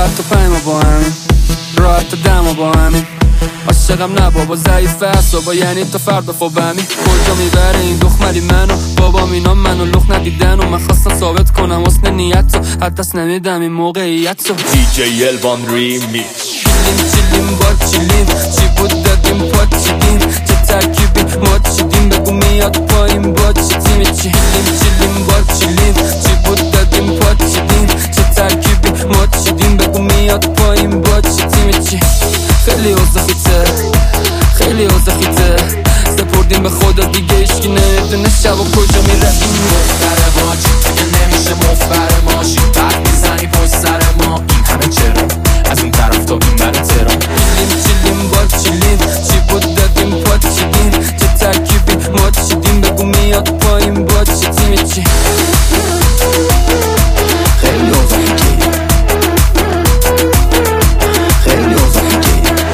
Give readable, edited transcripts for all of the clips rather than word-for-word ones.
راحت تا پیما با همین، راحت تا دما با همین. عاشقم نه بابا ضعیف اعصابا، یعنی تا فردا خوابمی. کجا میبره این دخملی منو، بابام اینا منو لخ ندیدن و من خواستم ثابت کنم حسن نیت رو، حتی نمیدم این موقعیت رو. DJ Elvan Remix. چیلیم با چیلیم، چی بود دادیم پا چیدیم، چه ترکیبی ما چیدیم، بگو میاد پایین با چی تیمی. چیلیم با چیلیم، چی بود دادیم پا چیدیم، چه ترکیبی ما چیدیم، بگو میاد پایین با چی تیمی. خیلی اوزخیته، خیلی اوزخیته، سپردیم به خدا دیگه اشکی نمیدونه شب و کجا میره. مفتره باجی دیگه نمیشه مفبر ماشی، پرد میزنی پشت سر ما، این همه چرا از اون طرف تا این بره ترام. چیلیم با چیلیم، چی بود دادیم پا چیدیم، چه ترکیبی ما چیدیم، بگو میاد پایین با چی تیمی. خیلی اوزخیته، خیلی اوزخیته،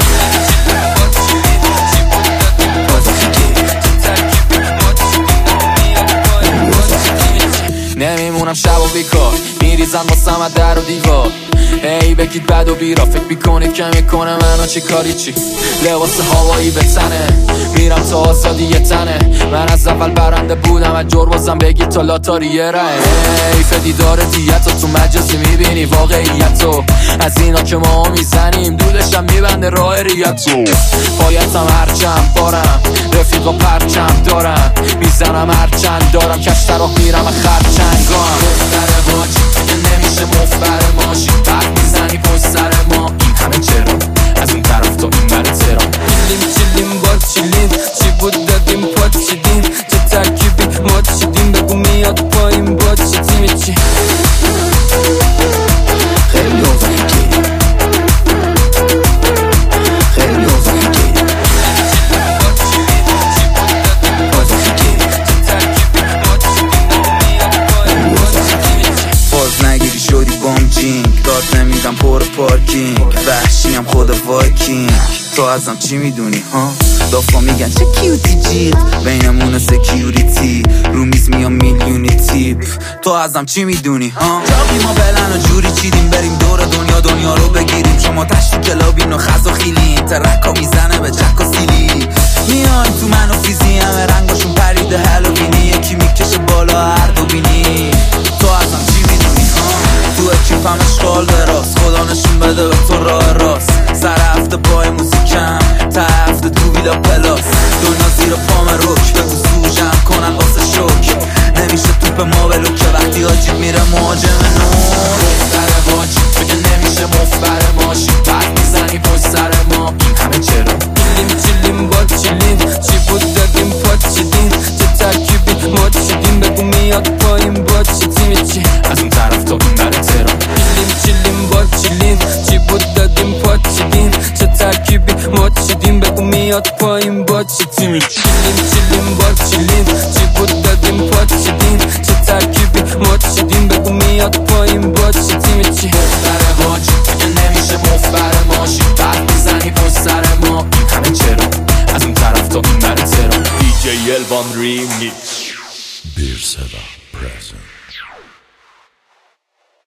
نمیمونم شب و بیکار، میریزن واسم از در و دیوار. ای بگید بد و بیرا، فکر میکنید که میکنه منو چی کاری چی. لباس هوایی به تنه، میرم تا آزادی یه تنه. من از اول برنده بودم، از جربازم بگید تا لاتاریه ره. حیف دیدار دیت تو مجازی میبینی واقعیتو، از اینا که ما میزنیم دودشم میبنده راه ریتو. پایتم هرچند بارم، رفیقا پرچم دارم، میزنم هرچند دارم، کشتر راه میرم خرچنگام. مفتره باجی دیگه نمیشه مفبر ماشی، پرد میزنی پشت سر ما، این همه چرا از اون طرف تا این بره ترام. چیلیم با چیلیم، چی بود دادیم پا چیدیم، چه ترکیبی ما چیدیم، بگو میاد پایین با چی تیمی. خیلی اوزخیته، خیلی اوزخیته، باز نگیری شدی بامجینگ، داد نمیدم پر پارکینگ، وحشیم خود وایکینگ. تو ازم چی میدونی ها؟ دافا میگن چه کیوتی جیت، بینمون سکیوریتی، رو میز میام میلیونی تیپ. تو ازم چی میدونی ها؟ جاقی ما بلن و جوری چیدیم، بریم دور دنیا رو بگیریم. شما تشتی کلابین و خز و خیلین، ترکا میزنه به جک و سیلی. میان تو من و فیزی، همه رنگاشون پریده هالووینی، یکی میکشه بالا هر دو بینی. تو ازم چی میدونی ها؟ تو اکیپ هم اشغال براست، خدا نشون بده به تو راه راست. سر هفته پای موزیکم، تا هفته تو ویلا پلاس، دنیا زیر پام روک، بگو سوژم کنن واسه شوک. نمیشه توپ ما بلو که وقتی آجیب میره مهاجم نور. مفتره باجی دیگه نمیشه مفبر ماشی، پرد میزنی پشت سر ما، این همه چرا. چیلیم با چیلیم، چی بود دادیم پا چیدیم، چه ترکیبی ما چیدیم، بگو میاد پایین با چی تیمی. از اون طرف تا این بره ترام. چیلیم با چیلیم، چی بود دادیم پا چیدیم، چه ترکیبی ما چیدیم، بگو میاد پایین با چی تیمی. چیلیم با چیلیم، چی بود دادیم پا چیدیم، چه ترکیبی ما چیدیم، بگو میاد پایین با چی تیمی. مفتره باجی دیگه نمیشه مفبر ماشی، پرد میزنی پشت سر ما، این همه چرا از اون طرف تا این بره ترام. DJ Elvan Remix. Bir Seda present.